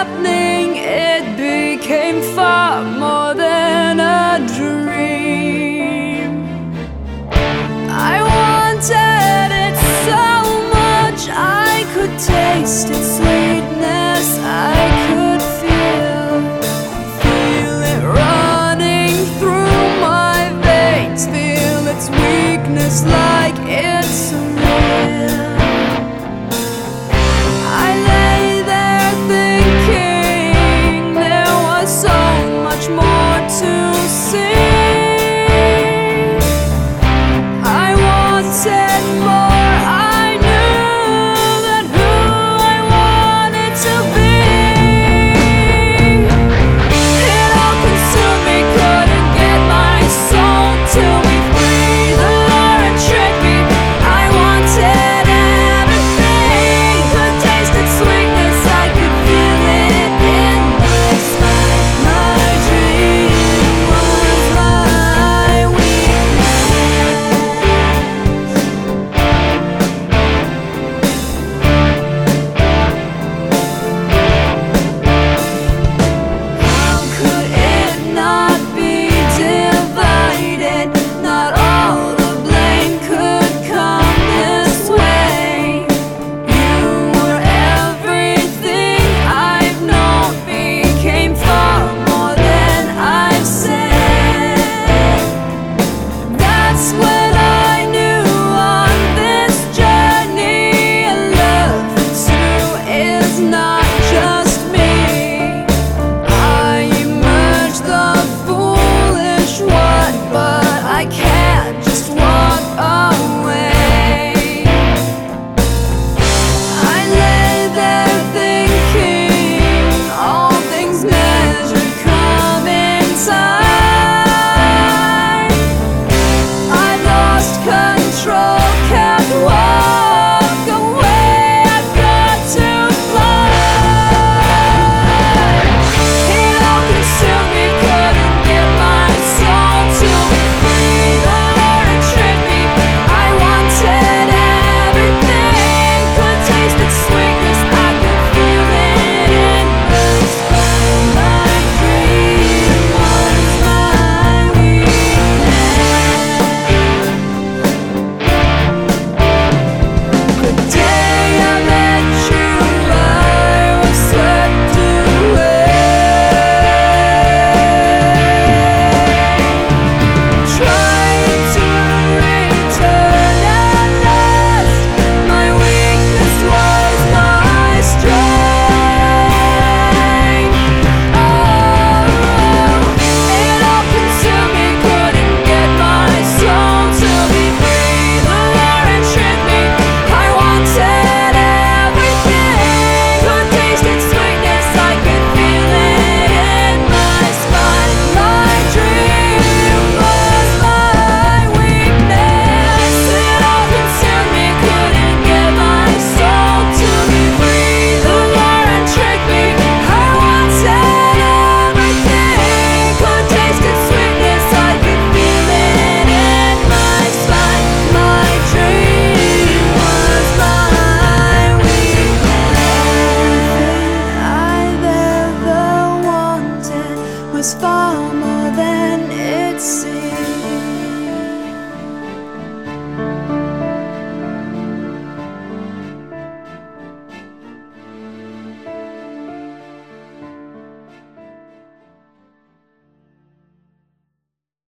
happening, it became far more than a dream. I wanted it so much, I could taste its sweetness, I could feel it running through my veins, feel its weakness like it's real. I lay there thinking there was so much more to see. I wanted more, I knew that who I wanted to be. It all consumed me, couldn't get my soul to be free. The Lord tricked me, I wanted everything. Could taste its sweetness, I could feel it in my spine. My dream was my weakness. How could it not be divided? Not all the blame could come this way. You were everything I've known, became far more than I've said. That's when I knew on this journey, love too is not just me. I emerged the foolish one, but I can't just walk away. I lay there thinking all things measured come in time. I lost control, can't walk away, I've got to fly. It all consumed me, couldn't get my soul to be free. The Lord tricked me, I wanted everything. Could taste its sweetness, I could feel it in my spine. My dream was my weakness. The day I met you, I was swept away. Trying to return at last, my weakness was my strength. It all consumed me, couldn't get my soul to be free. The Lord tricked me, I wanted everything. Could taste its sweetness, I could feel it in my spine. My dream was my weakness. It all consumed me, couldn't get my soul to be free. The Lord tricked me, I wanted everything. Could taste its sweetness, I could feel it in my spine. My dream was my weakness. Everything I've ever wanted was far